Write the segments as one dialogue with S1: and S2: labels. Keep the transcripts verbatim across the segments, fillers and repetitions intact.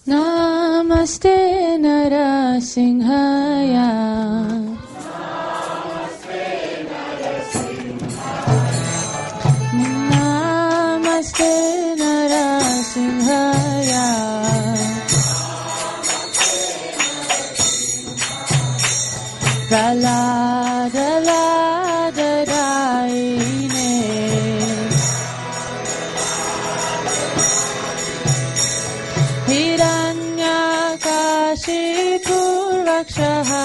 S1: Namaste Narasimhaya. Namaste Narasimhaya. Pralada Lada Daine. Hiranyakashipu Rakshaha.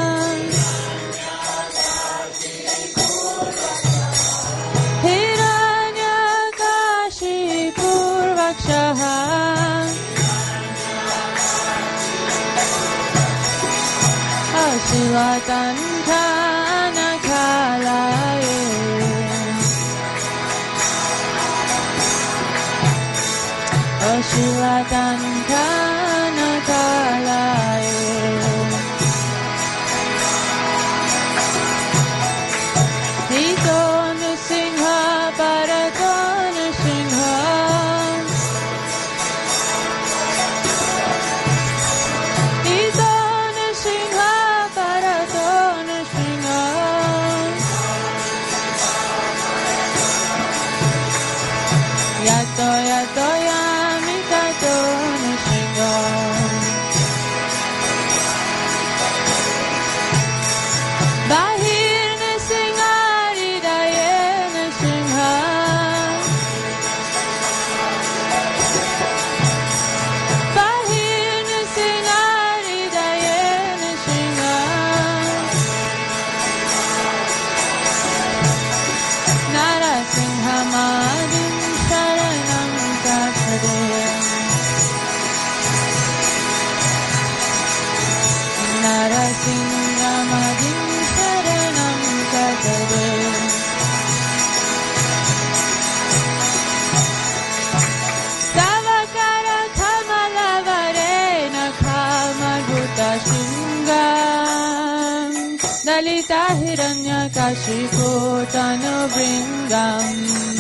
S1: Hiranyakashipu Rakshaha. Ashivadantana Kalaye. Ashivadantana Kalaye. Hito Nrsimha Bharato Nrsimha. Hito Nrsimha Bharato Nrsimha. Yato Yato Yami Tato Nrsimha. Bahir Nrsimha Hridaye Nrsimha. Bahir Nrsimha Hridaye Nrsimha. Narasimha Madhim Sharanam Gachade. Narasimha Madhim Sharanam Gachade. Tavakara Kamalavare Nakhamadhuta Shingam. Dalita Hiranyakashipu Tanubringam.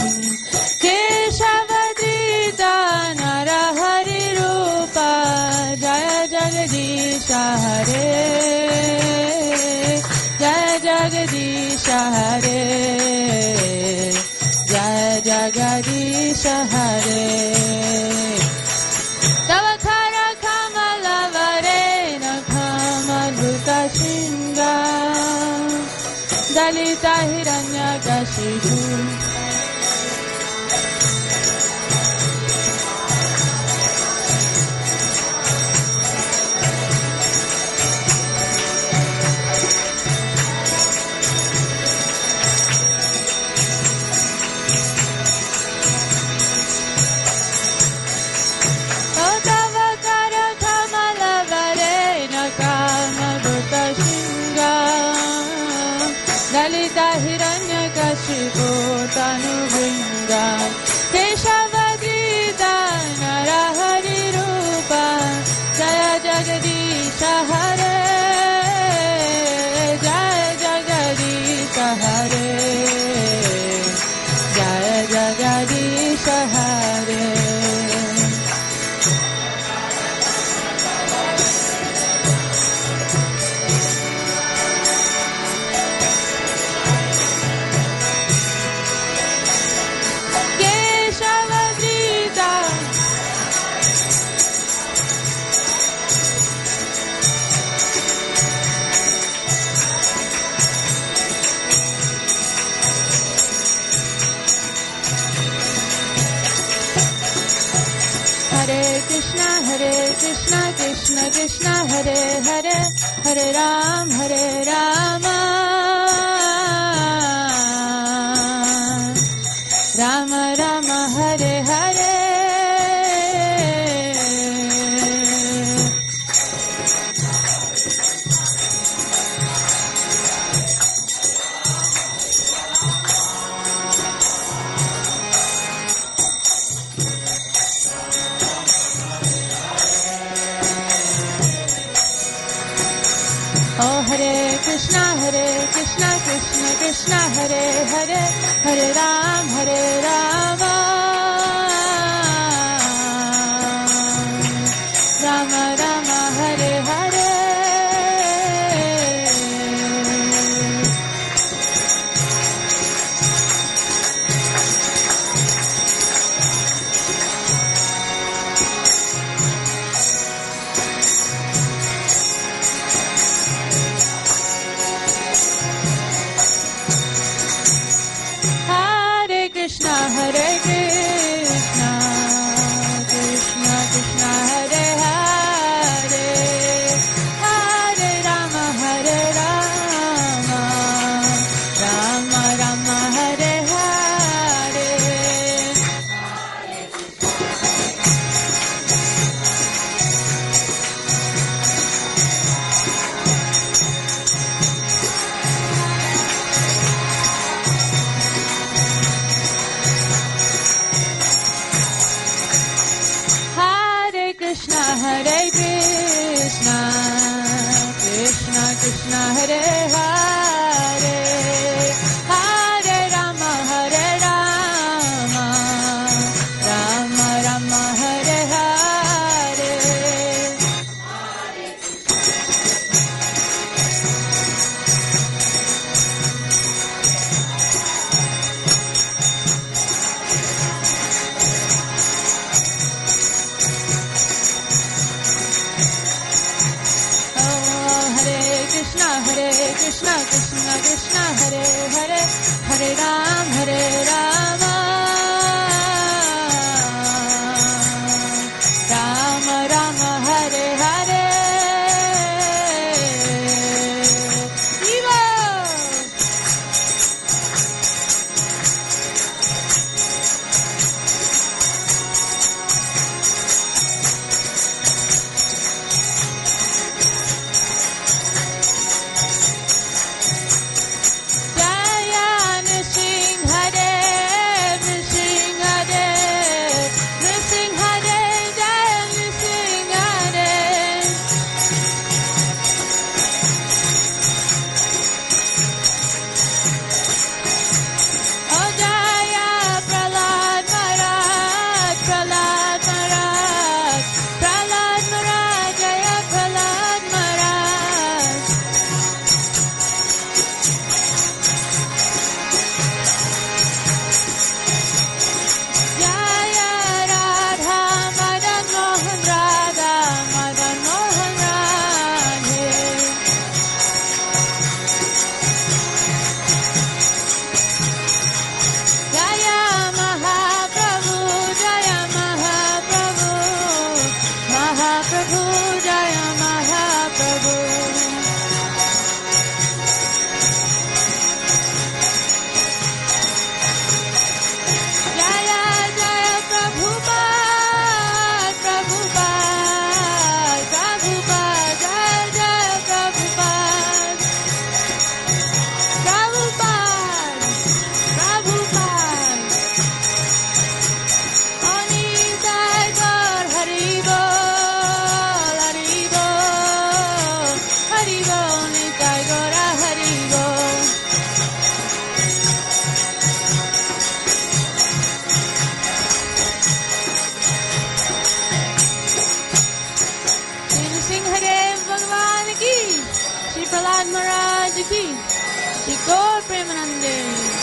S1: Keshavadrita Narahari Rupa. Jaya Jagadisha Hare. Jaya Jagadisha Hare. Jaya Jagadisha Hare. Tavakara Kamalavare Nakhamadhuta Shingam. Dalita Hiranyakashipu. Tavakara Kamalavare Nakhamadhuta Shingam. Dalita Hiranyakashipu Tanubringam. Keshavadrita Narahari Rupa. Jaya Jagadisha Hare. Jaya Jagadisha Hare. Jaya Jagadisha Hare. Keshavadrita. Hare Krishna, Hare Krishna, Krishna Krishna, Hare Hare, Hare Ram, Hare Rama, Rama Rama, Hare Hare. Oh Hare Krishna, Hare Krishna, Krishna Krishna, Hare Hare, Hare Ram, Hare Rama, Rama Rama Hare Hare. Krishna Hare Krishna Krishna Krishna Hare Hare Hare Rama Hare Rama Rama Rama Hare Hare. Krishna Hare Krishna Krishna Krishna Hare Hare Hare Rama Hare Rama Rama Rama Hare Hare. Krishna Hare Krishna Krishna Krishna Hare Hare Hare Ram Hare Rama Rama Rama Hare Hare. Eva. Prahlad Maharaj ki, Shri Gaur Premanande.